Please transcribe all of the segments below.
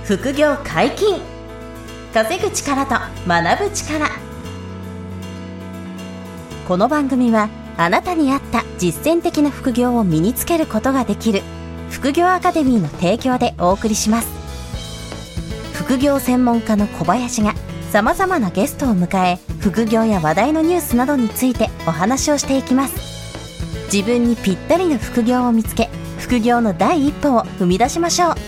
副業解禁。稼ぐ力と学ぶ力。この番組はあなたに合った実践的な副業を身につけることができる副業アカデミーの提供でお送りします。副業専門家の小林がさまざまなゲストを迎え、副業や話題のニュースなどについてお話をしていきます。自分にぴったりの副業を見つけ、副業の第一歩を踏み出しましょう。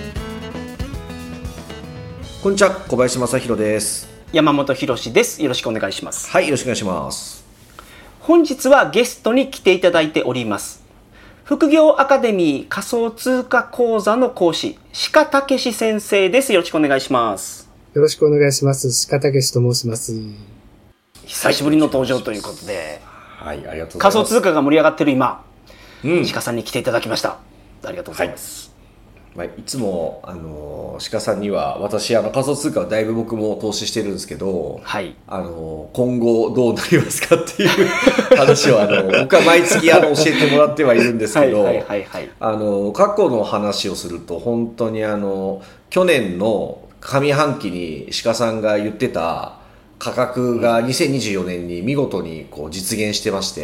こんにちは、小林正弘です。 山本博史です。よろしくお願いします。 はい、よろしくお願いします。 本日はゲストに来ていただいております。副業アカデミー仮想通貨講座の講師、鹿武史先生です。よろしくお願いします。 よろしくお願いします。鹿武史と申します。 久しぶりの登場ということで、 はい、ありがとうございます。 仮想通貨が盛り上がってる今、鹿さんに来ていただきました。ありがとうございます。 いつも鹿さんには私仮想通貨はだいぶ僕も投資してるんですけど、 はい、 今後どうなりますかっていう話を僕は毎月教えてもらってはいるんですけど、過去の話をすると本当に去年の上半期に鹿さんが言ってた価格が2024年に見事に実現してまして、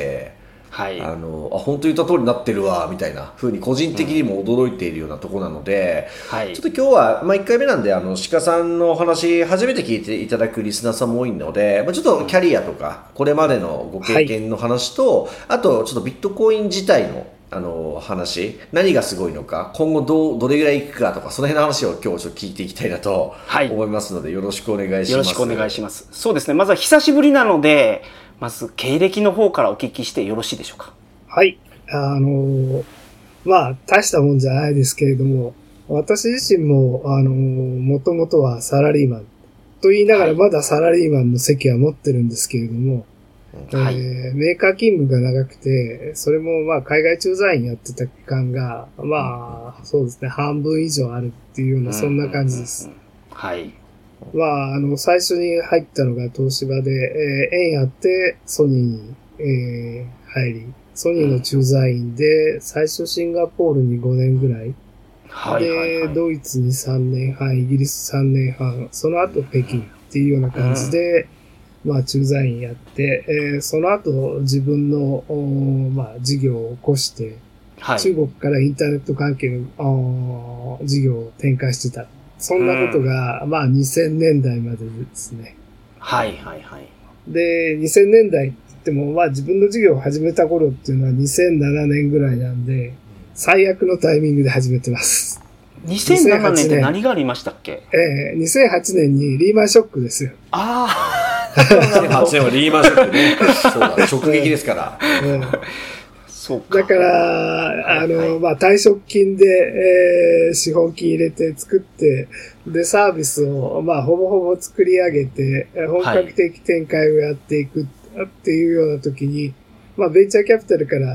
はい、本当に言った通りになってるわみたいな風に個人的にも驚いているようなところなので、ちょっと今日は、1回目なんで鹿さんのお話初めて聞いていただくリスナーさんも多いので、ちょっとキャリアとかこれまでのご経験の話と、あとちょっとビットコイン自体の話、何がすごいのか、今後どれぐらいいくかとか、その辺の話を今日ちょっと聞いていきたいなと思いますので、よろしくお願いします。 よろしくお願いします。そうですね、まずは久しぶりなので、まず経歴の方からお聞きしてよろしいでしょうか。 はい。大したもんじゃないですけれども、私自身も、もともとはサラリーマンと言いながらまだサラリーマンの席は持ってるんですけれども、メーカー勤務が長くて、それも海外駐在員やってた期間が、そうですね、半分以上あるっていうような、そんな感じです。 はい。 最初に入ったのが東芝で、縁やってソニーに、入り、ソニーの駐在員で、最初シンガポールに5年ぐらい、で、ドイツに3年半、イギリス3年半、その後北京っていうような感じで、駐在員やって、その後自分の、事業を起こして、中国からインターネット関係の事業を展開してた。そんなことが、2000年代までですね。で、2000年代って言っても、自分の事業を始めた頃っていうのは2007年ぐらいなんで、最悪のタイミングで始めてます。 2007年って何がありましたっけ ？2008年にリーマンショックですよ。 2008年はリーマンショックね。そうだ、直撃ですから。 だから、退職金で、資本金入れて作って、で、サービスを、ほぼほぼ作り上げて、本格的展開をやっていくっていうような時に、ベンチャーキャピタルから、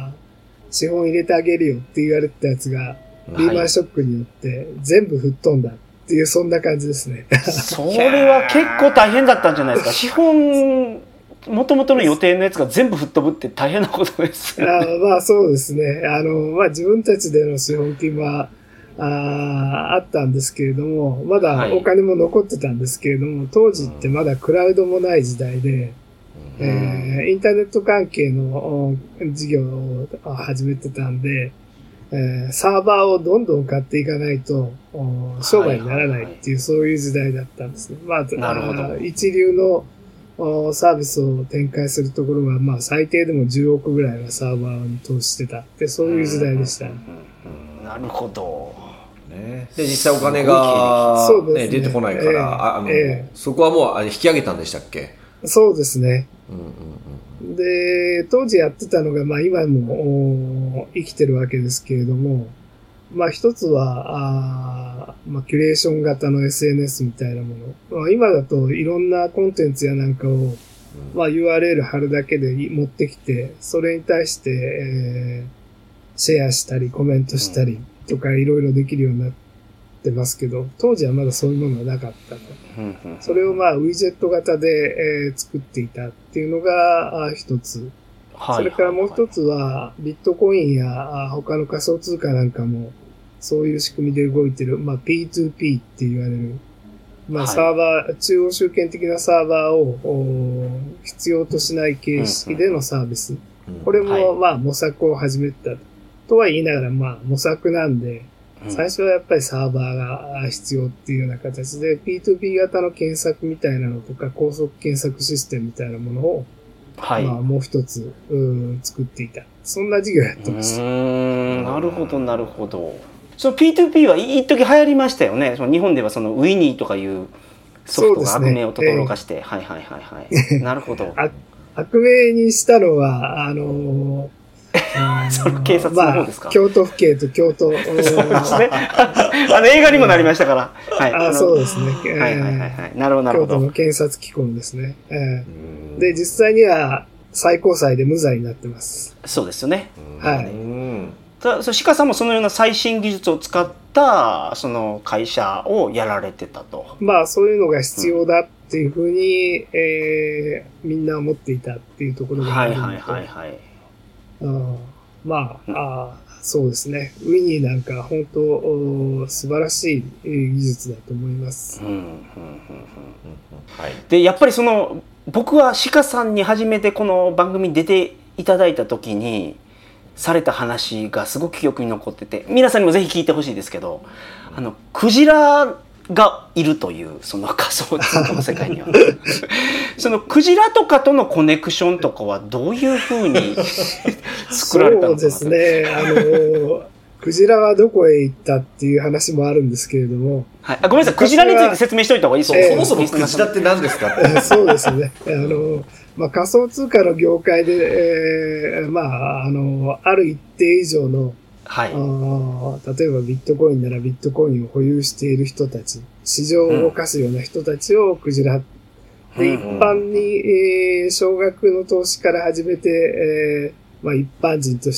資本入れてあげるよって言われてたやつが、リーマンショックによって全部吹っ飛んだっていう、そんな感じですね。 それは結構大変だったんじゃないですか。資本、元々の予定のやつが全部吹っ飛ぶって大変なことですよね。 そうですね。自分たちでの資本金は、あったんですけれども、まだお金も残ってたんですけれども、当時ってまだクラウドもない時代で、インターネット関係の事業を始めてたんで、サーバーをどんどん買っていかないと、商売にならないっていう、そういう時代だったんですね。 なるほど。 一流のサービスを展開するところが、最低でも10億ぐらいはサーバーに投資してたって、そういう時代でした。 なるほど。 で、実際お金が、出てこないから、そこはもう引き上げたんでしたっけ？ そうですね。で、当時やってたのが、今も生きてるわけですけれども、一つは、キュレーション型の SNS みたいなもの。今だといろんなコンテンツやなんかを、URL 貼るだけで持ってきて、それに対して、シェアしたり、コメントしたりとかいろいろできるようになってますけど、当時はまだそういうものはなかったと。それをウィジェット型で、作っていたっていうのが一つ。それからもう一つは、ビットコインや他の仮想通貨なんかも、 そういう仕組みで動いてる、P2P って言われる、サーバー、中央集権的なサーバーを必要としない形式でのサービス。これも、模索を始めたとは言いながら、模索なんで、最初はやっぱりサーバーが必要っていうような形で、P2P 型の検索みたいなのとか、高速検索システムみたいなものを、もう一つ、作っていた。そんな事業やってました。 なるほど、なるほど。その P2P は一時流行りましたよね。その日本ではそのウィニーとかいうソフトが悪名を轟かして。なるほど。 悪名にしたのは、 その警察の方ですか？ 京都府警と京都。そうですね。映画にもなりましたから。 そうですね。 なるほど、なるほど。 京都の検察機構ですね。で、実際には最高裁で無罪になってます。 そうですよね。 はい。 鹿さんもそのような最新技術を使ったその会社をやられてたと。 そういうのが必要だっていうふうに、みんな思っていたっていうところがあるので。そうですね。ウィニーなんか本当素晴らしい技術だと思います。 で、やっぱり僕は鹿さんに初めてこの番組に出ていただいた時にされた話がすごく記憶に残ってて、皆さんにもぜひ聞いてほしいですけど、クジラがいるというその仮想通貨の世界にはそのクジラとかとのコネクションとかはどういうふうに作られたのかな。 そうですね。クジラはどこへ行ったっていう話もあるんですけれども。 ごめんなさい。クジラについて説明しておいた方がいいですそもそもクジラって何ですか？ そうですね。仮想通貨の業界で、ある一定以上の、例えばビットコインならビットコインを保有している人たち、市場を動かすような人たちをクジラ。で、一般に、少額の投資から始めて、一般人として、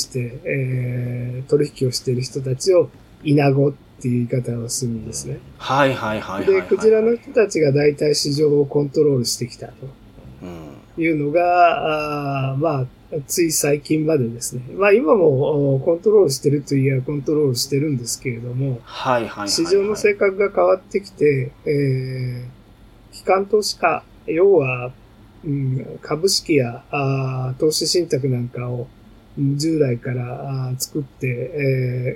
取引をしている人たちをイナゴっていう言い方をするんですね。で、クジラの人たちが大体市場をコントロールしてきたというのが、つい最近までですね。今もコントロールしてるといえばコントロールしてるんですけれども、市場の性格が変わってきて、機関投資家、要は、株式や投資信託なんかを従来から作って、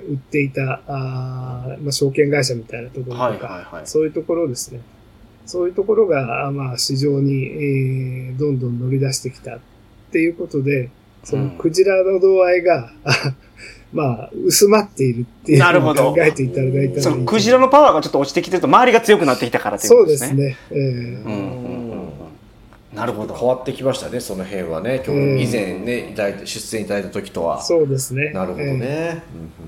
売っていた証券会社みたいなところとか、そういうところですね。そういうところが、市場に、どんどん乗り出してきたっていうことで、そのクジラの度合いが薄まっているっていうのを考えていただいたらいい。 そのクジラのパワーがちょっと落ちてきてると周りが強くなってきたからということですね。 そうですね。 なるほど。 変わってきましたね、その辺はね。今日以前ね、出演いただいた時とは。 そうですね。 なるほどね。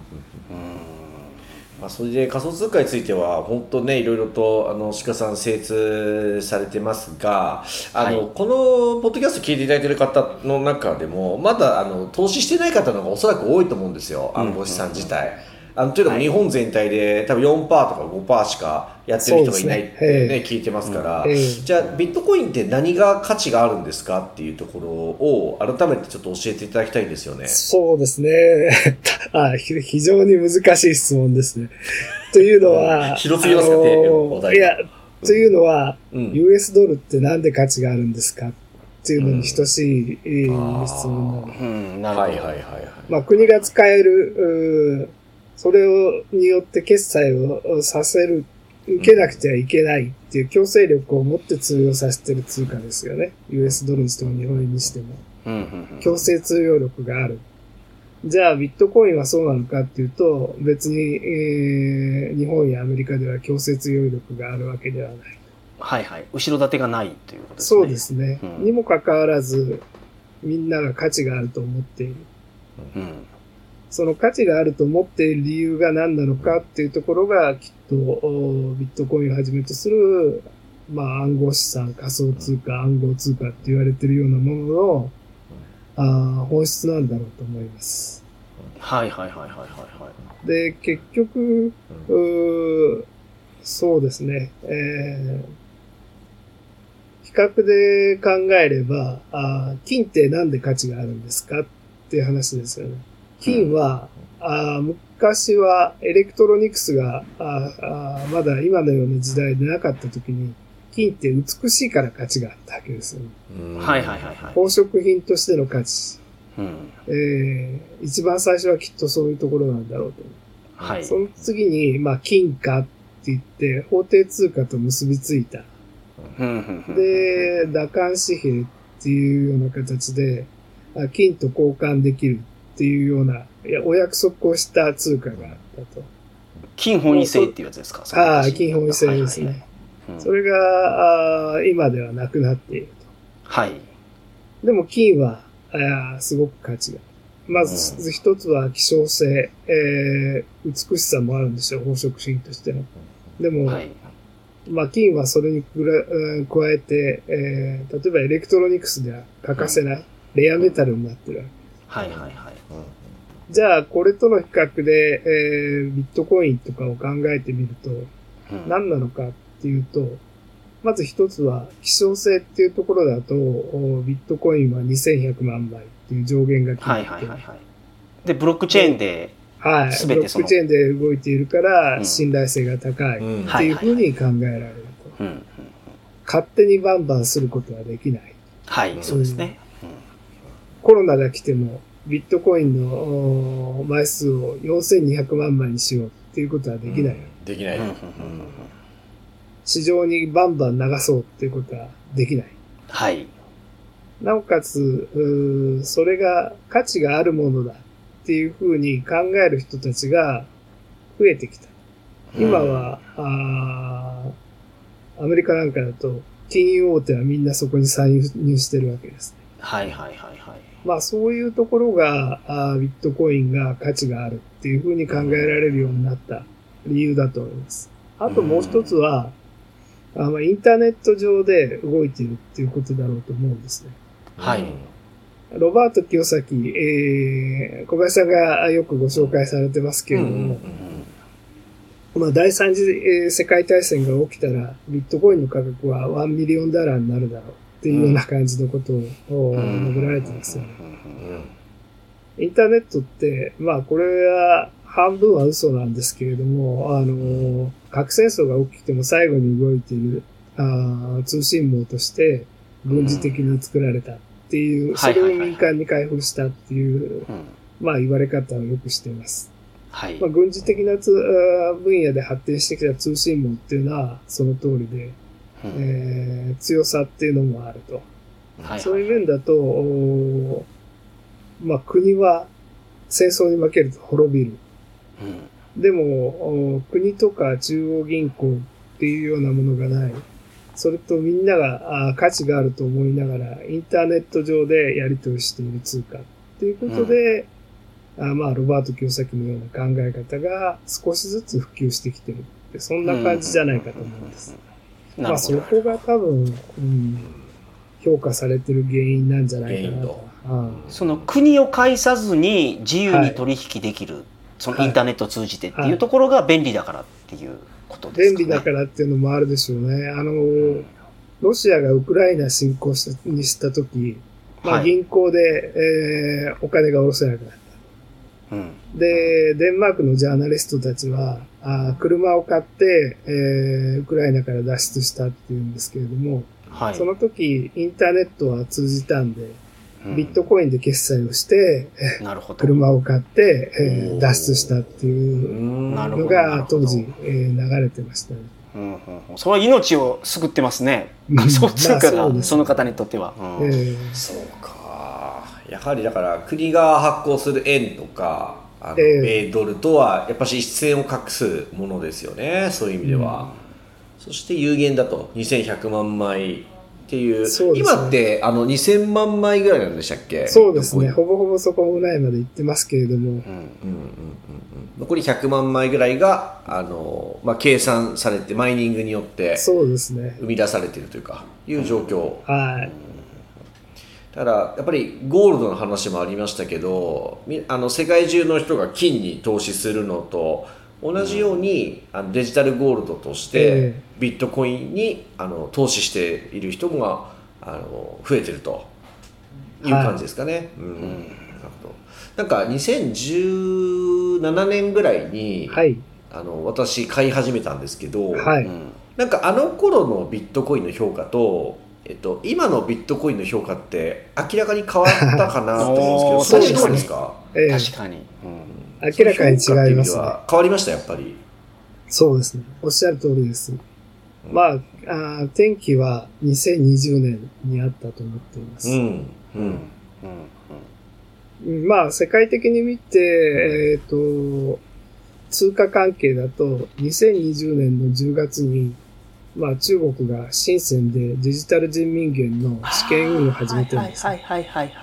それで仮想通貨については本当ね、いろいろと鹿さん精通されてますが、このポッドキャスト聞いていただいている方の中でもまだ投資してない方の方がおそらく多いと思うんですよ、ご資産自体。というのも日本全体で多分 4% とか 5% しかやってる人がいないってね、聞いてますから、じゃあビットコインって何が価値があるんですかっていうところを改めてちょっと教えていただきたいんですよね。 そうですね。非常に難しい質問ですね。というのは、 広すぎますかね、お題。 いや、というのは、US ドルってなんで価値があるんですかっていうのに等しい質問なの。国が使える、それによって決済をさせる、受けなくてはいけないっていう強制力を持って通用させてる通貨ですよね。US ドルにしても日本円にしても。強制通用力がある。じゃあビットコインはそうなのかっていうと、別に、日本やアメリカでは強制通用力があるわけではない。 後ろ盾がないということですね。 そうですね。にもかかわらず、みんなが価値があると思っている。その価値があると思っている理由が何なのかっていうところがきっとビットコインをはじめとする暗号資産、仮想通貨、暗号通貨って言われているようなものの本質なんだろうと思います。で、結局、そうですね、比較で考えれば金ってなんで価値があるんですかっていう話ですよね。 金は、昔はエレクトロニクスがまだ今のような時代でなかった時に、金って美しいから価値があったわけですよね。 はいはいはいはい。 宝飾品としての価値。一番最初はきっとそういうところなんだろうと思う。 はい。 その次に、金貨って言って、法定通貨と結びついた。で、打艦紙幣っていうような形で、金と交換できるっていうような、お約束をした通貨があったと。 金本位制っていうやつですか？ 金本位制ですね。はいはいはい、それが今ではなくなっていると。はい。でも金はすごく価値が。まず一つは希少性、美しさもあるんですよ、宝飾品としての。でも、はい、金はそれに加えて、例えばエレクトロニクスでは欠かせないレアメタルになってるわけです。はいはいはい。じゃあ、これとの比較で、ビットコインとかを考えてみると、何なのかっていうと、まず一つは希少性っていうところだと、ビットコインは2100万枚っていう上限が決まっている。はいはいはい。で、 ブロックチェーンで、 はい。ブロックチェーンで動いているから、信頼性が高いっていうふうに考えられると。勝手にバンバンすることはできない。 はい、そうですね。 コロナが来ても、ビットコインの枚数を4200万枚にしようっていうことはできない。 できない。 市場にバンバン流そうっていうことはできない。はい。なおかつ、それが価値があるものだっていうふうに考える人たちが増えてきた。今は、アメリカなんかだと、金融大手はみんなそこに参入してるわけですね。はいはいはいはい。そういうところが、ビットコインが価値があるっていうふうに考えられるようになった理由だと思います。あともう一つは、インターネット上で動いているっていうことだろうと思うんですね。はい。ロバート清崎、小林さんがよくご紹介されてますけれども、第三次世界大戦が起きたら、ビットコインの価格は$1ミリオンになるだろうっていうような感じのことを述べられてますよね。インターネットって、これは半分は嘘なんですけれども、核戦争が起きても最後に動いている通信網として軍事的に作られたっていう、それを民間に開放したっていう、言われ方をよくしています。はい。軍事的な分野で発展してきた通信網っていうのはその通りで、強さっていうのもあると。そういう面だと、国は戦争に負けると滅びる。でも、国とか中央銀行っていうようなものがない。それとみんなが価値があると思いながら、インターネット上でやり取りしている通貨っていうことで、ロバート清崎のような考え方が少しずつ普及してきてるって、そんな感じじゃないかと思うんです。そこが多分、評価されてる原因なんじゃないかなと。 その国を介さずに自由に取引できる、そのインターネットを通じてっていうところが便利だからっていうことですかね。 便利だからっていうのもあるでしょうね。ロシアがウクライナ侵攻にしたとき、銀行で、お金が下ろせなくなった。で、デンマークのジャーナリストたちは、車を買って、ウクライナから脱出したっていうんですけれども、その時、インターネットは通じたんで、ビットコインで決済をして、車を買って、脱出したっていうのが当時、流れてましたね。 それは命を救ってますね。仮想通貨がその方にとっては。 そうか。やはりだから国が発行する円とか米ドルとはやっぱり一線を画すものですよね。そういう意味では。そして有限だと2100万枚っていう、今って2000万枚ぐらいなんでしたっけ？ そうですね。ほぼほぼそこぐらいまで行ってますけれども、 残り100万枚ぐらいが計算されてマイニングによって生み出されているというかいう状況。はい。だからやっぱりゴールドの話もありましたけど、世界中の人が金に投資するのと同じようにデジタルゴールドとしてビットコインに投資している人が増えてるという感じですかね。 ほど。なんか2017年ぐらいに、 はい、 私買い始めたんですけど、 はい、 なんかあの頃のビットコインの評価と、今のビットコインの評価って明らかに変わったかなと思うんですけど、そうですか？ 確かに、 明らかに違いますね。 変わりました、やっぱり。 そうですね。おっしゃる通りです。まあ、転機は2020年にあったと思っています。まあ、世界的に見て、通貨関係だと、2020年の10月に、まあ、中国が深センでデジタル人民元の試験運用を始めてるんです、ね。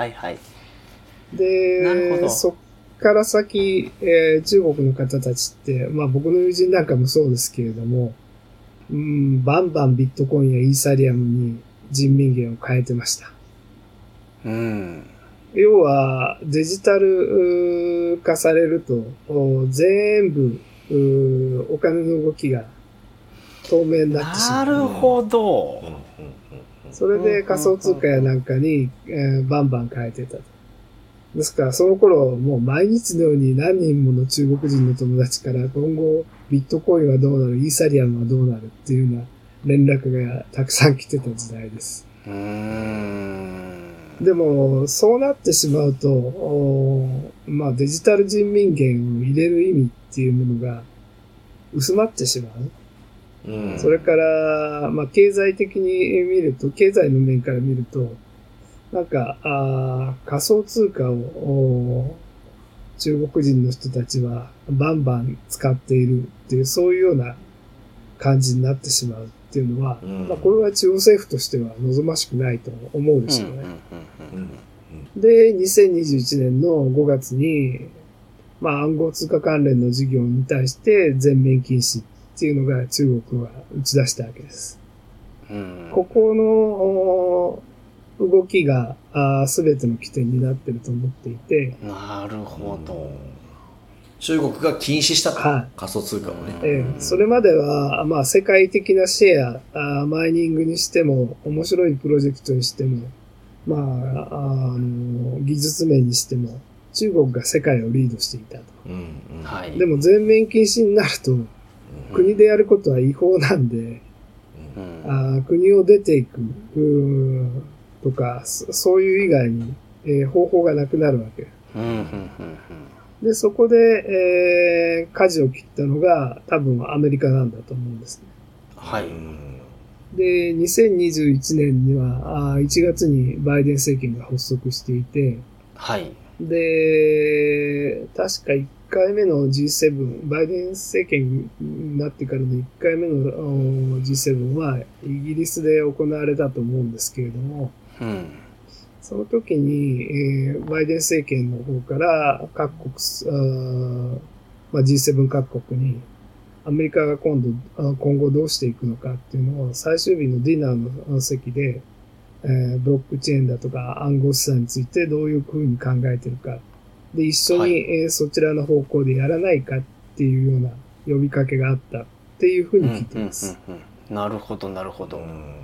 で、そっから先、中国の方たちって、まあ僕の友人なんかもそうですけれども、バンバンビットコインやイーサリアムに人民元を変えてました。要は、デジタル化されると、全部、お金の動きが透明になってしまう。 なるほど。 それで仮想通貨やなんかに、バンバン変えてたと。ですから、その頃、もう毎日のように何人もの中国人の友達から、今後、ビットコインはどうなる、イーサリアムはどうなるっていうような連絡がたくさん来てた時代です。でも、そうなってしまうと、まあデジタル人民元を入れる意味っていうものが薄まってしまう。それから、まあ経済的に見ると、経済の面から見ると、なんか、仮想通貨を中国人の人たちはバンバン使っているっていう、そういうような感じになってしまうっていうのは、まあこれは中央政府としては望ましくないと思うでしょうね。で、2021年の5月に、まあ暗号通貨関連の事業に対して全面禁止っていうのが中国は打ち出したわけです。ここの動きが全ての起点になっていると思っていて。 なるほど。 中国が禁止したと、仮想通貨をね。 それまでは、まあ、世界的なシェア、マイニングにしても、面白いプロジェクトにしても、まあ、技術面にしても、中国が世界をリードしていたと。でも全面禁止になると、国でやることは違法なんで、国を出ていく、とか、そういう以外に、方法がなくなるわけ。で、そこで、舵を切ったのが多分アメリカなんだと思うんですね。 はい。 で、2021年には、1月にバイデン政権が発足していて、 はい。 で、確か1回目の G7、バイデン政権になってからの1回目の G7 はイギリスで行われたと思うんですけれども、その時に、バイデン政権の方から各国、まあ、G7 各国にアメリカが今後どうしていくのかっていうのを最終日のディナーの席で、ブロックチェーンだとか暗号資産についてどういうふうに考えているか。で、一緒に、そちらの方向でやらないかっていうような呼びかけがあったっていうふうに聞いています。 なるほど、なるほど。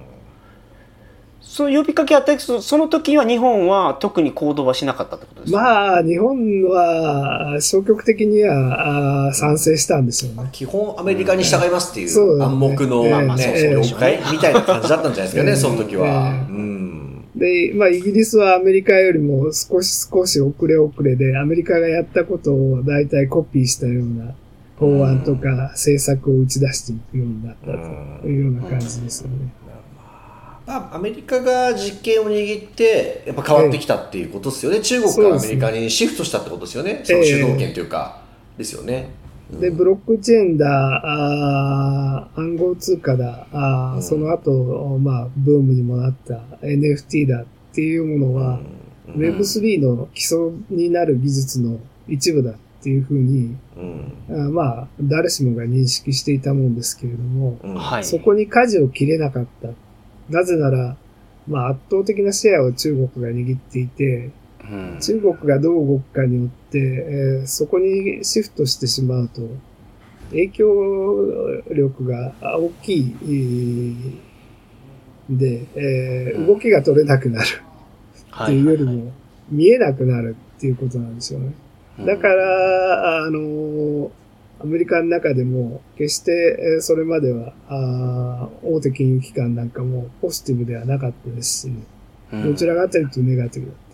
そういう呼びかけあったけど、その時は日本は特に行動はしなかったってことですか？ まあ、日本は消極的には賛成したんでしょうね。 基本アメリカに従いますっていう暗黙の了解みたいな感じだったんじゃないですかね、その時は。 で、まあ、イギリスはアメリカよりも少し遅れで、アメリカがやったことを大体コピーしたような法案とか政策を打ち出していくようになったというような感じですよね。 アメリカが実権を握ってやっぱ変わってきたっていうことですよね。中国がアメリカにシフトしたってことですよね。その主導権というか、ですよね。 で、ブロックチェーンだ、暗号通貨だ、その後、まあ、ブームにもなった NFT だっていうものは、Web3 の基礎になる技術の一部だっていうふうに、まあ、誰しもが認識していたもんですけれども、そこに舵を切れなかった。なぜなら、まあ、圧倒的なシェアを中国が握っていて、中国がどう動くかによって、そこにシフトしてしまうと、影響力が大きい、で、動きが取れなくなるっていうよりも、 見えなくなるっていうことなんですよね。だから、アメリカの中でも、決して、それまでは、大手金融機関なんかもポジティブではなかったですし、どちらかというとネガティブだった。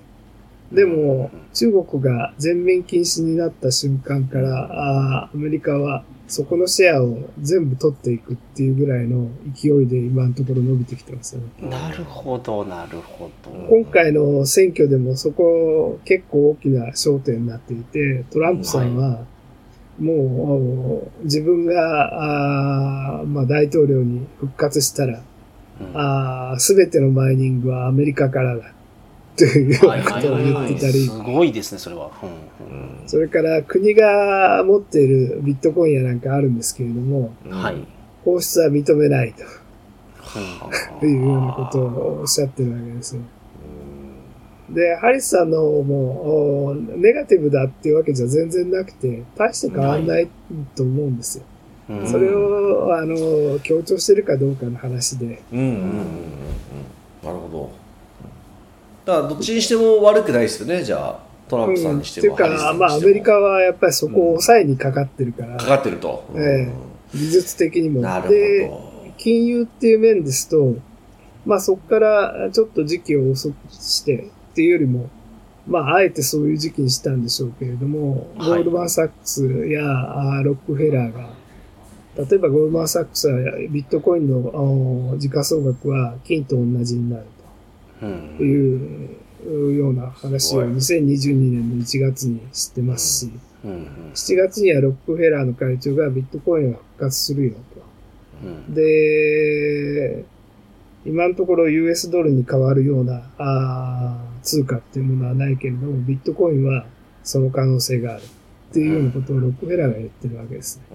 でも、中国が全面禁止になった瞬間から、アメリカはそこのシェアを全部取っていくっていうぐらいの勢いで今のところ伸びてきてますよね。 なるほど、なるほど。 今回の選挙でもそこ結構大きな焦点になっていて、トランプさんはもう自分が大統領に復活したら、すべてのマイニングはアメリカからだということを言ってたり、 すごいですね、それは。 それから国が持っているビットコインやなんかあるんですけれども、放出は認めないというようなことをおっしゃってるわけですよ。で、ハリスさんの方もネガティブだっていうわけじゃ全然なくて、大して変わんないと思うんですよ。それを強調してるかどうかの話で。 なるほど。だからどっちにしても悪くないですよね、じゃあトランプさんにしても。 っていうか、アメリカはやっぱりそこを抑えにかかってるから。 かかってると。 技術的にも。 なるほど。 で、金融っていう面ですと、そこからちょっと時期を遅くしてっていうよりも、あえてそういう時期にしたんでしょうけれども、ゴールドマン・サックスやロックフェラーが、例えばゴールドマン・サックスはビットコインの時価総額は金と同じになるというような話を2022年の1月に知ってますし、7月にはロックフェラーの会長がビットコインを復活するよと。で、今のところ US ドルに変わるような通貨っていうものはないけれども、ビットコインはその可能性があるっていうようなことをロックフェラーが言ってるわけですね。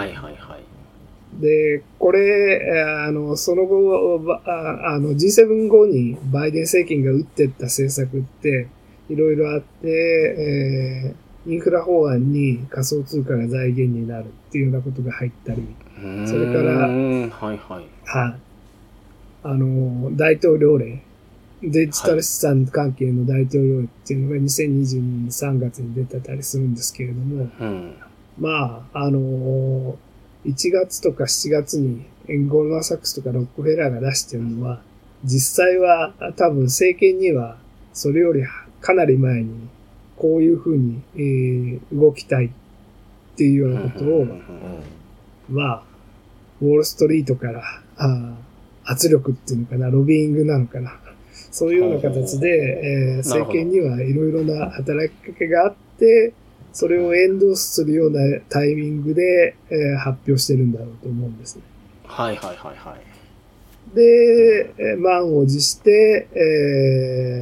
で、これ、その後、G7 後にバイデン政権が打っていった政策っていろいろあって、インフラ法案に仮想通貨が財源になるっていうようなことが入ったり、それから、大統領令、デジタル資産関係の大統領令っていうのが2022年3月に出てたりするんですけれども、1月とか7月にゴールドマン・サックスとかロックフェラーが出してるのは、実際は多分政権にはそれよりかなり前にこういうふうに、動きたいっていうようなことを、ウォールストリートから圧力っていうのかな、ロビーイングなのかな。そういうような形で、政権にはいろいろな働きかけがあって、それをエンドースするようなタイミングで、発表してるんだろうと思うんですね。で、満を持して、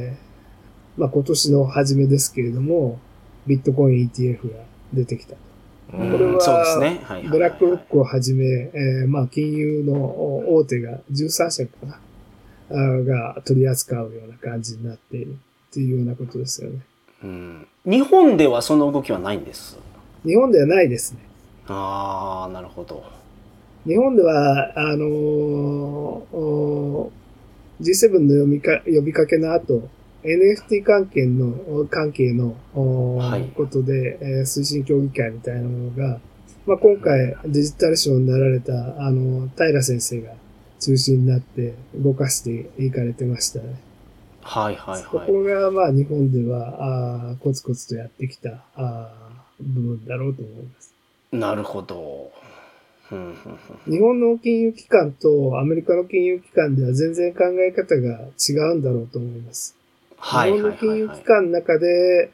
今年の初めですけれども、ビットコイン ETF が出てきたと。これは、ブラックロックをはじめ、金融の大手が13社かな。が取り扱うような感じになっているっていうようなことですよね。 日本ではその動きはないんです。 日本ではないですね。 なるほど。 日本では、G7 の呼びかけの後、NFT 関係のことで、推進協議会みたいなものが、今回デジタル賞になられた、平先生が中心になって動かしていかれてましたね。そこが日本ではコツコツとやってきた部分だろうと思います。 なるほど。 日本の金融機関とアメリカの金融機関では全然考え方が違うんだろうと思います。日本の金融機関の中で、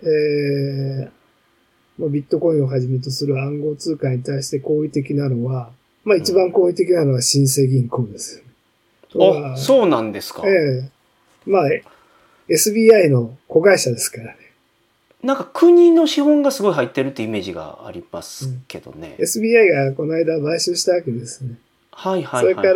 ビットコインをはじめとする暗号通貨に対して好意的なのは、一番好意的なのは新生銀行です。 そうなんですか。 SBI の子会社ですからね。 なんか国の資本がすごい入ってるってイメージがありますけどね。 SBI がこの間買収したわけですね。それから、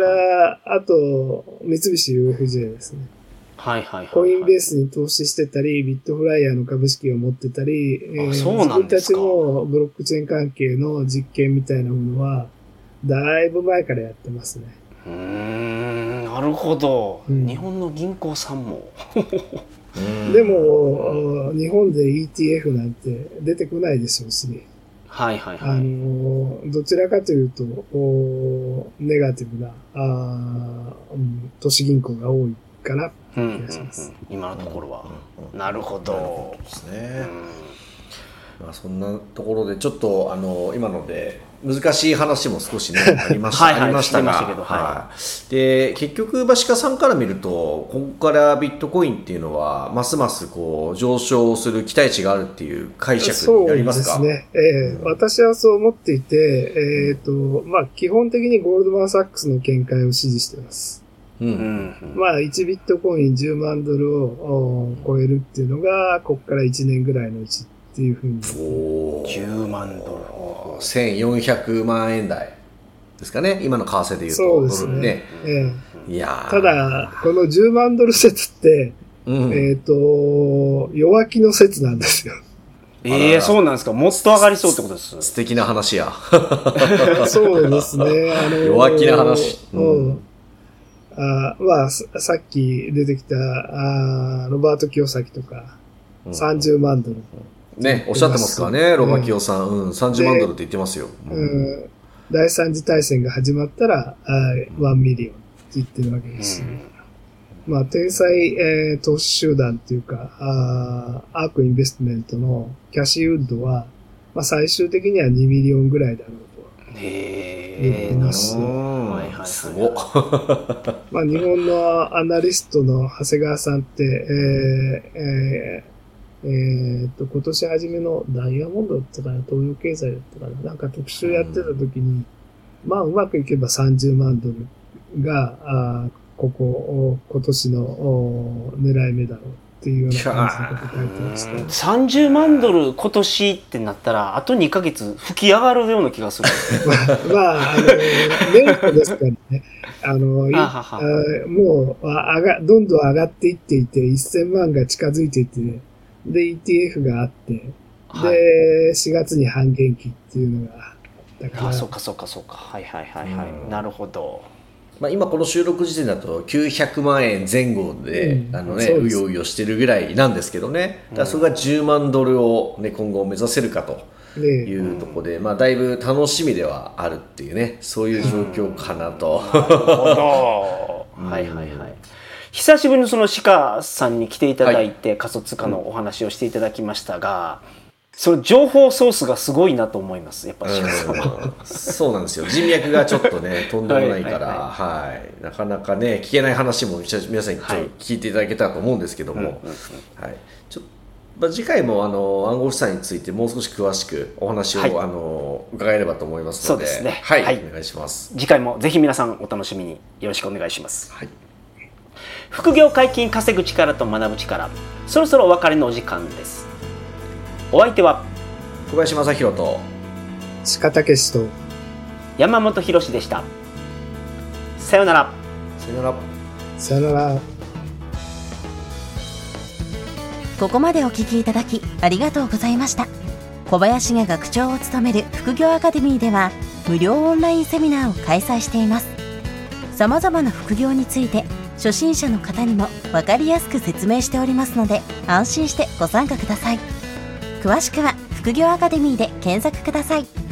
あと、三菱 UFJ ですね。コインベースに投資してたり、ビットフライヤーの株式を持ってたり、自分たちもブロックチェーン関係の実験みたいなものは、だいぶ前からやってますね。 なるほど。日本の銀行さんも。 でも日本で ETF なんて出てこないでしょうしね。 はいはいはい。 どちらかというとネガティブな都市銀行が多いかなって気がします。 今のところは。なるほど。 ですね。まあそんなところでちょっと今ので難しい話も少しねありましたありましたが、で結局バシカさんから見るとここからビットコインっていうのはますますこう上昇する期待値があるっていう解釈になりますか？ そうですね。私はそう思っていて、まあ基本的にゴールドマンサックスの見解を支持しています。まあ1ビットコイン10万ドルを超えるっていうのがここから1年ぐらいのうちっていうふうに。 10万ドル。 1400万円台ですかね。今の為替でいうと。 そうですね。 いやただ、この10万ドル説って、弱気の説なんですよ。 そうなんですか。もっと上がりそうってことです。 素敵な話や。 そうですね。 弱気な話。 まあ、さっき出てきた、ロバート・キヨサキとか、30万ドル。 ね、おっしゃってますからね、ロバキオさん。30万ドルって言ってますよ。 第三次大戦が始まったら、1ミリオンって言ってるわけですし。まあ、天才、投資集団っていうか、アークインベストメントのキャシーウッドは、まあ、最終的には2ミリオンぐらいだろうと。言ってますし。 すごっ。 まあ、日本のアナリストの長谷川さんって、今年初めのダイヤモンドだったかな、東洋経済だったかな、なんか特集やってた時に、まあうまくいけば30万ドルが、今年の狙い目だろうっていうような感じのこと書いてました。 30万ドル今年ってなったら、あと2ヶ月吹き上がるような気がする。 メリットですからね。もうどんどん上がっていっていて、1000万が近づいていってね、で、ETF があって、で、4月に半減期っていうのがあったから。 そうか。はい。なるほど。 まあ今この収録時点だと900万円前後で、うようよしてるぐらいなんですけどね。だからそれが10万ドルをね、今後目指せるかというところで、まあだいぶ楽しみではあるっていうね、そういう状況かなと。 なるほど。はい。久しぶりにその鹿さんに来ていただいて、仮想通貨のお話をしていただきましたが、その情報ソースがすごいなと思います。やっぱ鹿さんは。 そうなんですよ。人脈がちょっとね、とんでもないから、なかなかね、聞けない話も皆さんに聞いていただけたらと思うんですけども、次回も暗号資産についてもう少し詳しくお話を、伺えればと思いますので、 そうですね。 お願いします。 次回もぜひ皆さんお楽しみによろしくお願いします。副業解禁、稼ぐ力と学ぶ力、そろそろお別れのお時間です。お相手は小林正弘と鹿武史と山本博でした。さよなら。 さよなら。 ここまでお聞きいただきありがとうございました。小林が学長を務める副業アカデミーでは無料オンラインセミナーを開催しています。さまざまな副業について初心者の方にも分かりやすく説明しておりますので、安心してご参加ください。詳しくは副業アカデミーで検索ください。